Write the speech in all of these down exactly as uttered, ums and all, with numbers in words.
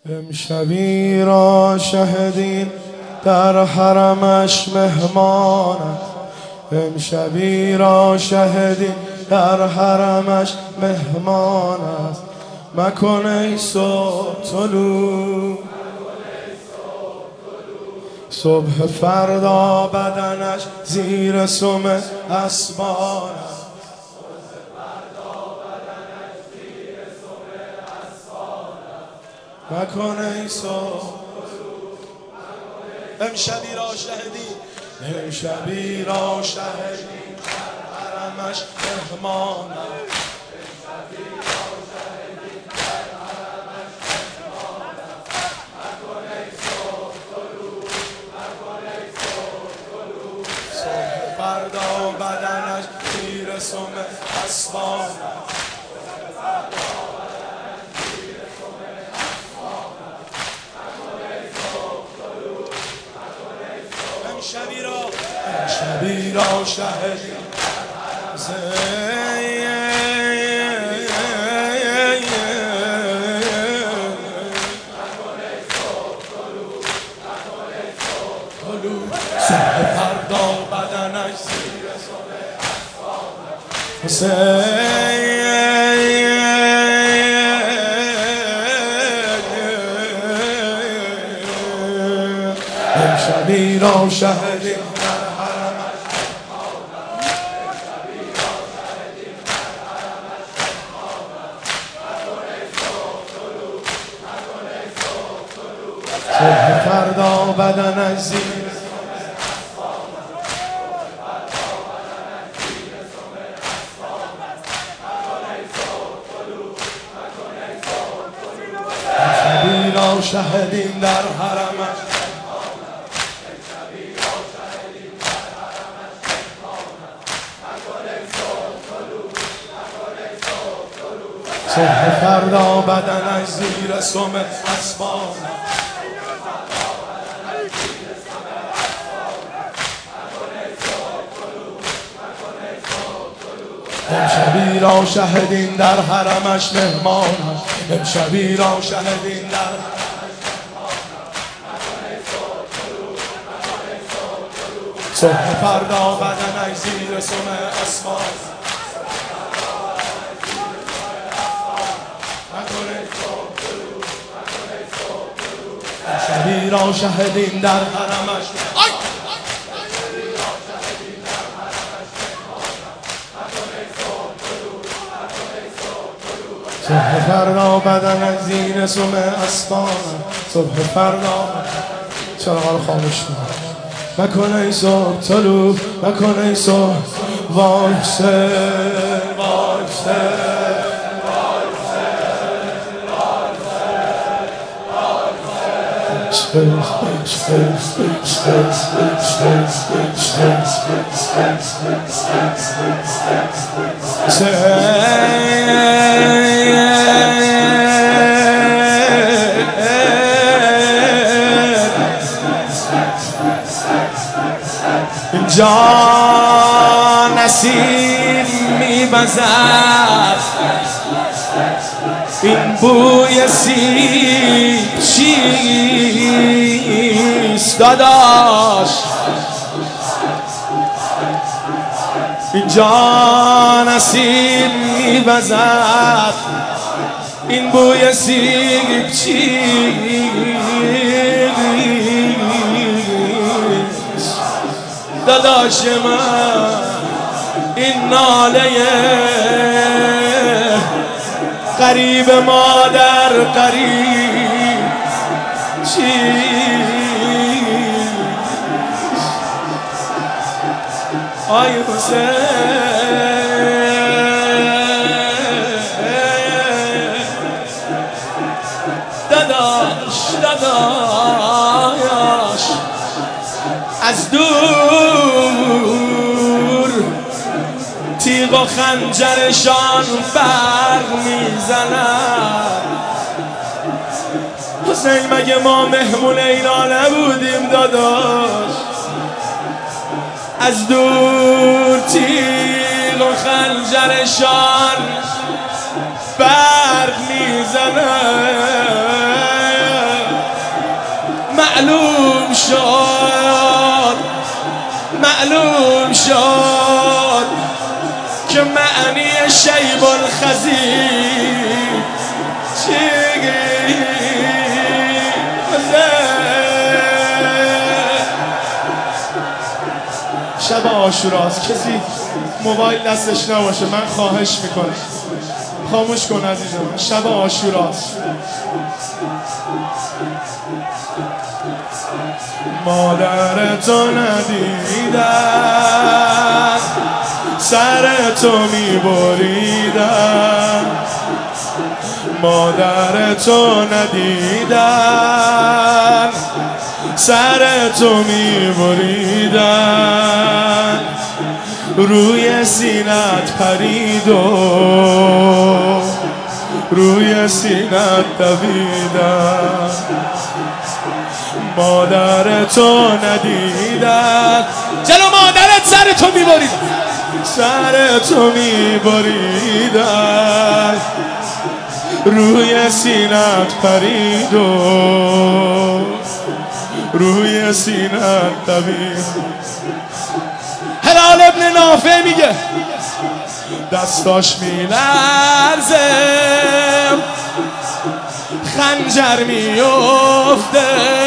امشبی را شهدین در حرمش مهمان است. امشبی را شهدین در حرمش مهمان است. مکن ای صبح طلوع صبح فردا بدنش زیر سم اسبان است. مکن ای صبح امشبی را شهدین امشبی را شهدین در حرمش مهمان است. فردا بدنش زیر سم اسبان است. امشبی را امشبی را شهدین صبح فردا بدنش زیر سم امشبی را شهدین در حرمش صبح فردا بدنش زیر امشبی را شهدین در حرمش صبح فردا بدنش زیر سم اسبان امشبی را شهدین در حرمش مهمان امشبی را شهدین در صبح فردا بدنش زیر سم اسبان امشبی را شهدین در حرمش صبح فردا بدنش زیر سم اسبان صبح فردا چرا حال خاموش کن مکن ای صبح طلوع مکن ای صبح وایسه وایسه اینجا نسیم می‌وزد این بوی سیب چیست داداش اینجا نسیم می‌وزد این بوی سیب چیست داداش من این ناله قریب مادر قریب چیست آی حسین داداش داداش از دور تیغ و خنجرشان برق میزنن حسین مگه ما مهمون اینا نبودیم داداش از دور تیغ و خنجرشان برق میزنن معلوم شد معلوم شد که معنی شیب الخزید چیگی شب عاشوراست. کسی موبایل دستش نباشه، من خواهش میکنم خاموش کن عزیزم. شب عاشوراست. مادر تو ندیدن سر تو میبریدن، مادر تو ندیدن سر تو میبریدن، روی سینت پرید و روی سینت دویدن، مادر تو ندیدن. جلو مادرت سر تو میبریدن سر تو میبریدن، روی سینت پرید و روی سینت دوید. هلال ابن نافع میگه دستاش میلرزه خنجر میفته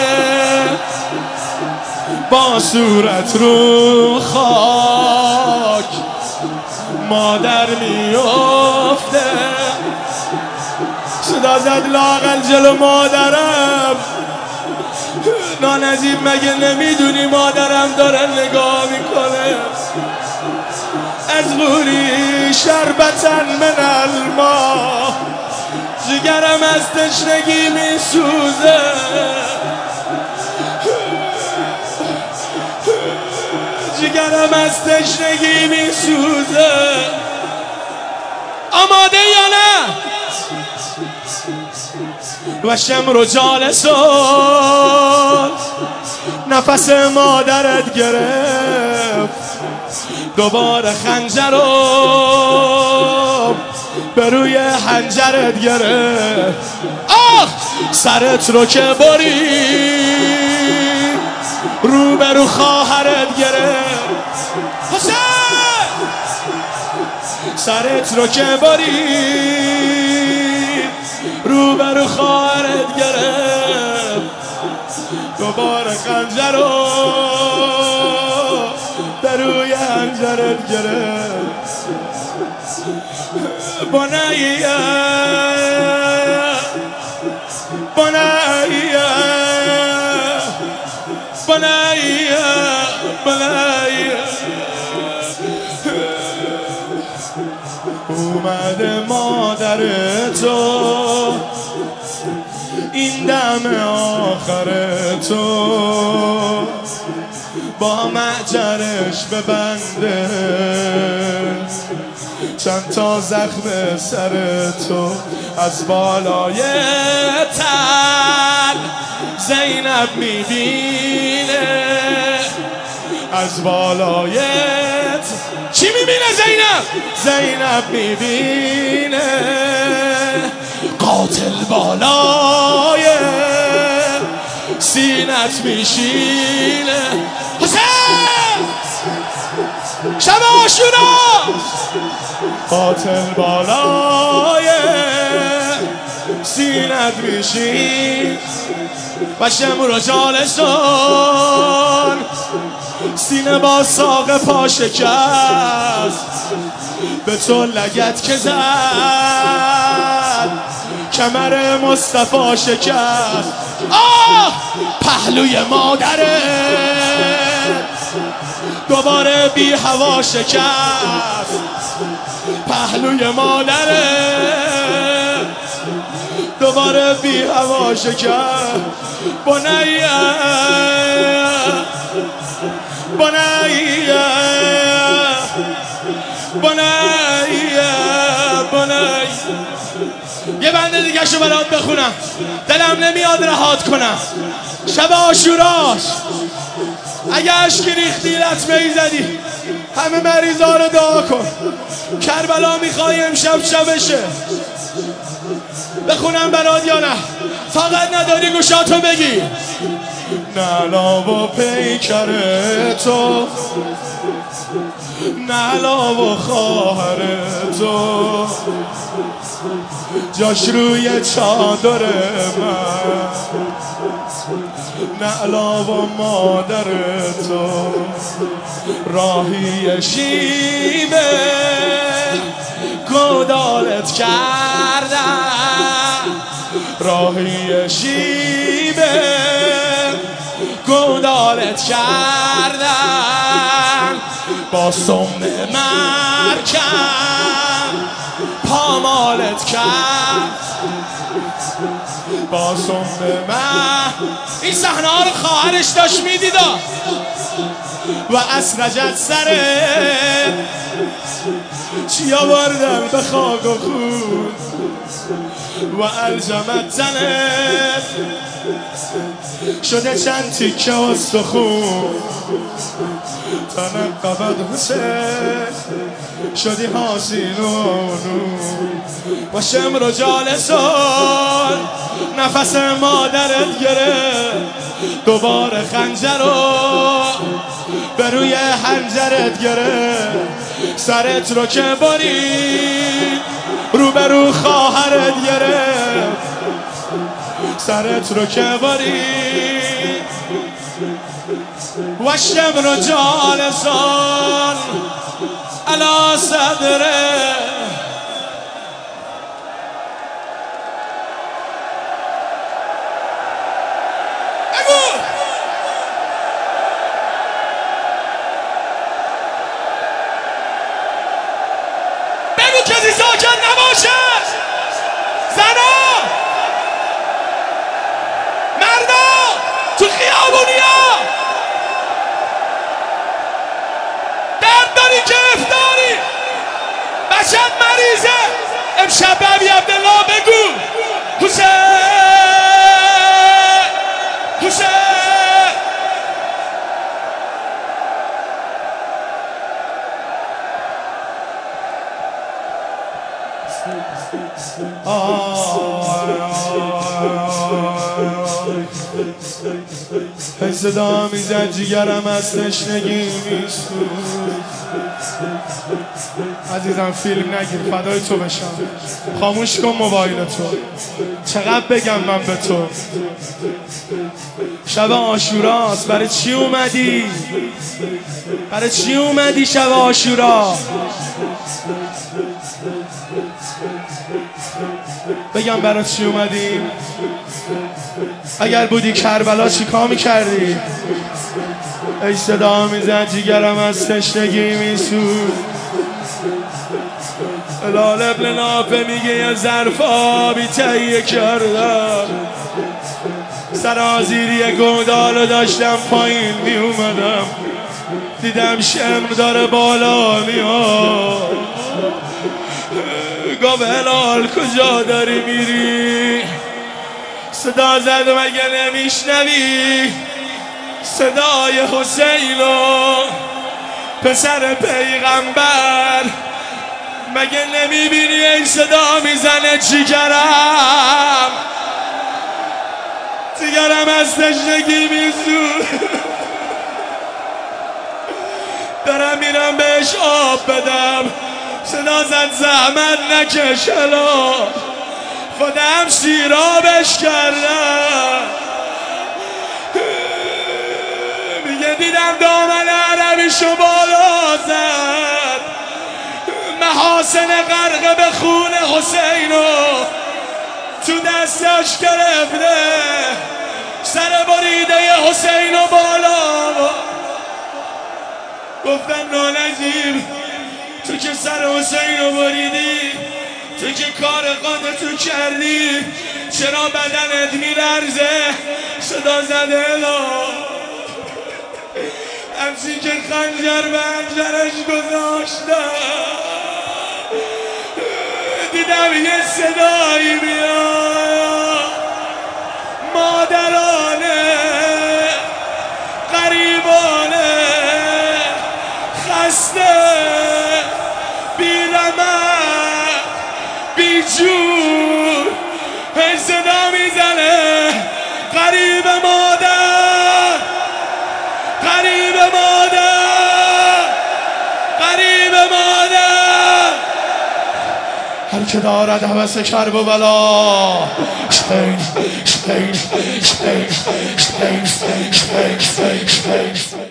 با صورت رو خاک مادر میفته. صدا زد لااقل جلو مادرم. نانجیب مگه نمیدونی مادرم داره نگاه میکنه؟ از غوری شربتن من الماء، جگرم از تشنگی میسوزه، جگرم از تشنگی میسوزه. آماده یا نه؟ و شمر جالسون نفس مادرت گرفت، دوباره خنجر رو به روی حنجرت گرفت. آه سرت رو که برید رو به رو خواهرت گرفت. حسین سرت رو که برید رو به رو خواهرت گرفت، دوباره خنجر رو به روی حنجرت گرفت. بنیه بنیه بنیه بنیه اومده مادر تو این دم آخر تو با معجرش ببنده چند تا زخم سر تو. از بالای تل زینب میبینه، از بالای چی میبینه زینب؟ زینب میبینه قاتل بالای سینت میشینه. حسین شب عاشورا قاتل بالای سینت میشین و شمر جالسون سینه با ساق پا شکست، به تو لگت که زد کمر مصطفی شکست. آه پهلوی مادره دوباره بی هوا شکست، پهلوی مادره دوباره بی هوا شکست. بنیه بنیه بنیه بنیه. یه بنده دیگه شو برات بخونم، دلم نمیاد رهات کنم. شب عاشوراش اگه اشکی ریختی لطمه ای زدی همه مریضا رو دعا کن. کربلا میخوای امشب شبشه بخونم برات یا نه؟ فقط نداری گوشاتو بگی. نلا و پیکر تو، نلا و خواهر تو، جاش روی چادر من، نلا و مادر تو، راهی شیبه گودالت کردم، راهی شیبه گودالت کردم، با سم مرکم پامالت کرد، با سم من. این صحنه ها رو خواهرش داشت میدیدا و اسرجت سره چی آوردن به خاک و خون و الجمت تنت شده چند تیکه استخون، تنقبت حسین شدی حاسین و نون و شمر و جالسون نفس مادرت گرفت، دوباره خنجر رو به روی حنجرت گرفت، سرت رو که برید رو به رو خواهرت گرفت، سرت رو که برید و شمر و جالسان علا صدره. بگو کسی ساکت نباشه، زنا مردا تو خیابونیا درد داری گرفتاری بچت مریضه، امشب به ابی عبدالله بگو حسین حسین. ای صدا میزد جیگرم از تشنگی میسوز. عزیزم فیلم نگیر فدای تو بشم، خاموش کن موبایل تو، چقدر بگم من به تو. شب عاشوراست، برای چی اومدی؟ برای چی اومدی شب عاشورا؟ بگم برای چی اومدی؟ اگر بودی کربلا چی کار میکردی؟ ای صدا میزد جیگرم از تشنگی میسوز. الال ابن نافه میگه یه ظرف آبی تهیه کردم، سرازیری گودالو داشتم پایین میومدم، دیدم شمر داره بالا میاد، گفت هلال کجا داری میری؟ صدا زد مگه نمیشنوی صدای حسینو پسر پیغمبر؟ مگه نمیبینی این صدا میزنه جیگرم جیگرم از تشنگی میسوز. دارم میرم بهش آب بدم، صدا زد زحمت نکش هلا، خودم سیرابش کردم. میگه دیدم دامن عربیشو بالا زد، محاسن غرق به خون حسینو تو دستش گرفته، سر بریده حسینو بالا. گفتم نانجیب تو که سر حسینو بریدی، تو که کار قادتو کردی، چرا بدنت میلرزه؟ صدا زده الا همچین که خنجر به خنجرش گذاشتم، دیدم یه صدایی میاد مادرانه غریبانه خسته بی‌رمق بیجور، هی صدا میزنه غریب مادر هر که دارد هوس کرب و بلا شپین شپین شپین شپین شپین شپین